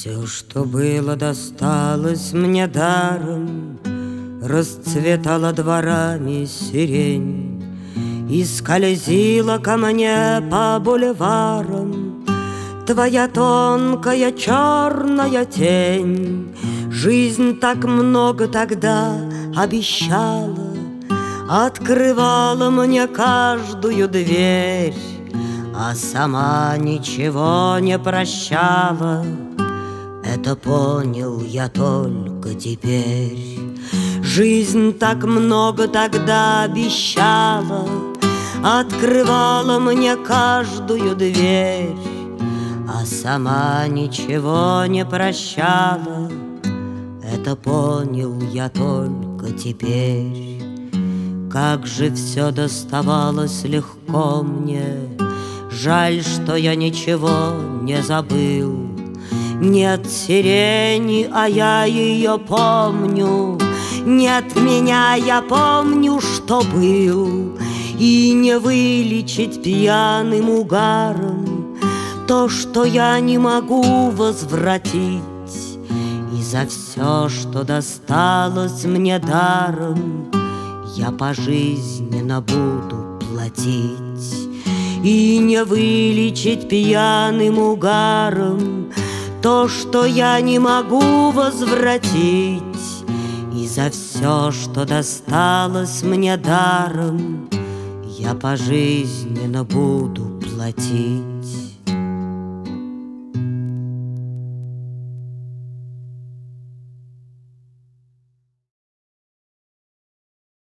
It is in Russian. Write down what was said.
Все, что было, досталось мне даром, расцветала дворами сирень и скользила ко мне по бульварам твоя тонкая черная тень. Жизнь так много тогда обещала, открывала мне каждую дверь, а сама ничего не прощала. Это понял я только теперь. Жизнь так много тогда обещала, открывала мне каждую дверь, а сама ничего не прощала. Это понял я только теперь. Как же все доставалось легко мне, жаль, что я ничего не забыл. Нет сирени, а я ее помню, нет меня, я помню, что был. И не вылечить пьяным угаром то, что я не могу возвратить. И за все, что досталось мне даром, я пожизненно буду платить. И не вылечить пьяным угаром то, что я не могу возвратить. И за все, что досталось мне даром, я пожизненно буду платить.